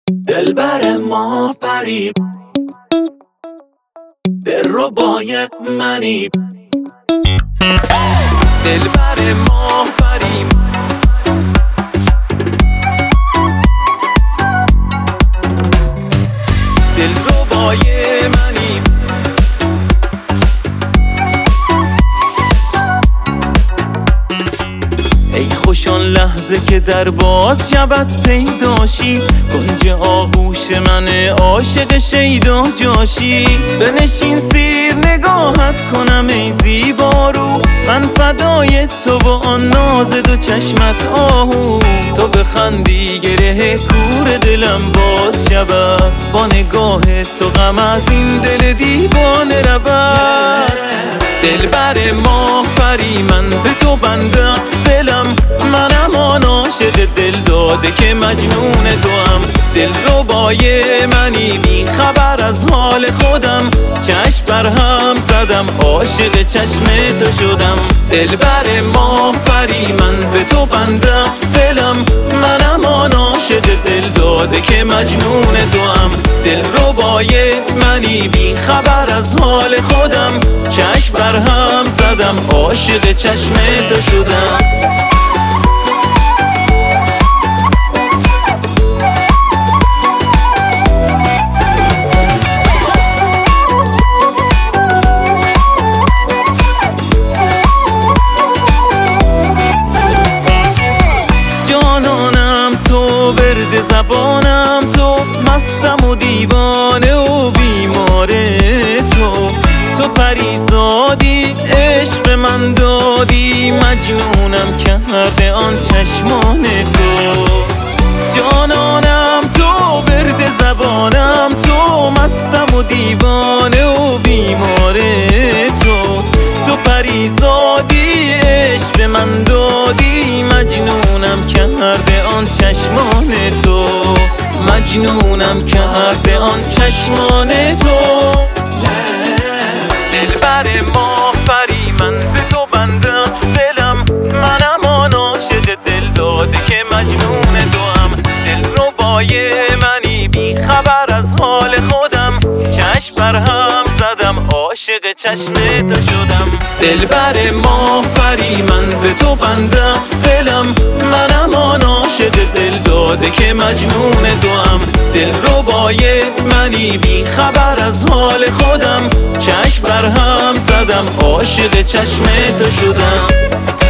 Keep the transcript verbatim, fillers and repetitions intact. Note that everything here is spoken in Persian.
دلبر ما پری، دلربای منی. دلبر ما پری، دلربای منی. ای خوش آن لحظه که در باز شبت پیداشی، کنج آغوش من عاشق شیدا جاشی. بنشین سیر نگاهت کنم ای زیبارو، من فدای تو با آن ناز دو چشمت آهو. تو بخندی گره کور دلم باز شود، با نگاه تو غم از این دل دیوانه رود. دلبر ما پری، من به تو بنده است دلم، منم آن عاشق دل داده که مجنون تو هم. دلربای منی، بی خبر از حال خودم، چشم بر هم زدم عاشق چشم تو شدم. دلبر ما پری، من به تو بنده است دلم، منم آن عاشق دل داده که مجنون تو هم. دلربای منی، بی خبر از حال خودم، چشم بر هم زدم عاشق چشم تو شدم. جانانم تو، برد زبانم تو، مستم و دیوانه و بیماره تو. تو پریزادی عشق من دادی، مجنونم کرده آن چشمان تو. جانانم تو، برد زبانم تو، مستم و دیوانه و بیماره تو. تو پریزادی عشق من دادی، مجنونم کرده آن چشمان تو. مجنونم کرده آن چشمان تو. دلبر ما پری، من به تو بنده است دلم، منم آن عاشق دل داده که مجنون تو هم. دلربای منی، بی خبر از حال خودم، چشم بر هم زدم عاشق چشم تو شدم. دلبر ما پری، من به تو بنده است دلم، منم آن عاشق دل داده که مجنون تو هم. دلربای منی، بی خبر از حال خودم، چشم بر هم زدم عاشق چشم تو شدم.